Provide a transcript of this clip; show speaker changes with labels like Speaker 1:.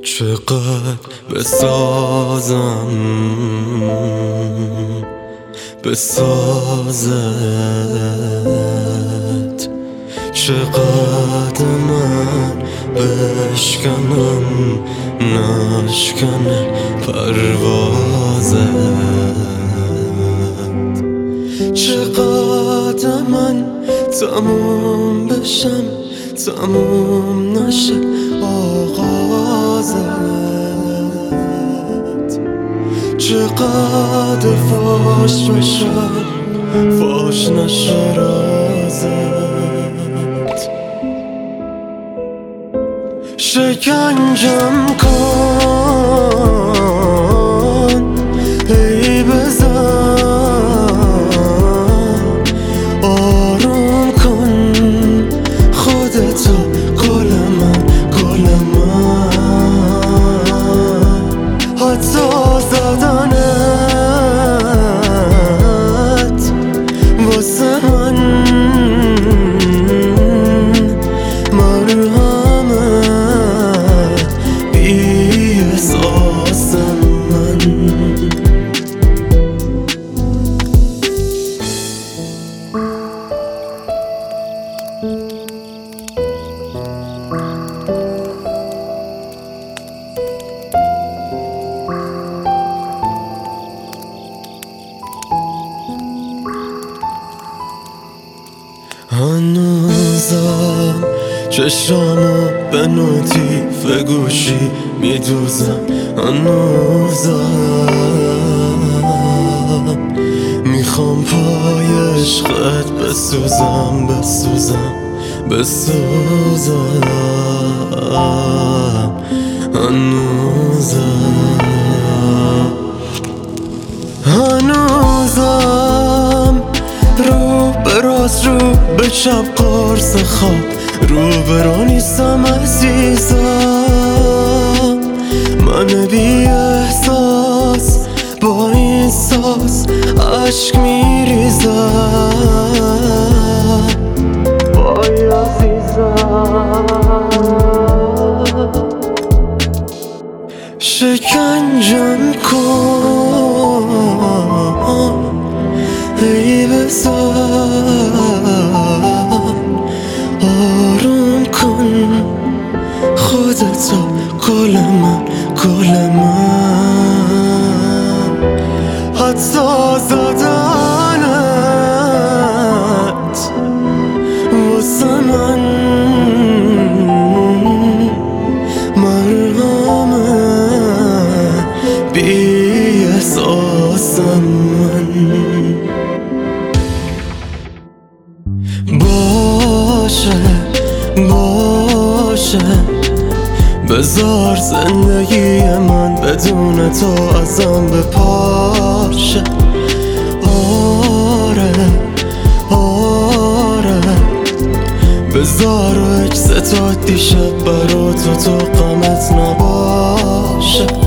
Speaker 1: چقدر بسازت، چقدر من بشکنم نشکنه پروازت، چقدر من تموم بشم تموم نشه آغازت، چقدر فاش بشم فاش نشه رازت، شکنجم کن ای بزن، آروم کن خودتو گل من حتی زدنت واسه من مرهمه بی احساس من. هنوزم چشامو به نوتیف گوشی میدوزم، هنوزم میخوام پای عشقت بسوزم هنوزم رو به راست رو به چپ قرص خواب رو برا نیستم عزیزم، من بی احساس با این ساز عشق میریزم وای عزیزم، شکنجم کن ای بزن، آروم کن خودتو گل من حتی زدنت واسه من مرهمه بی احساس من. باشه بذار زندگی من بدون تو ازم بپاشه، آره بذار عکس تا دیشب برا تو غمت نباشه.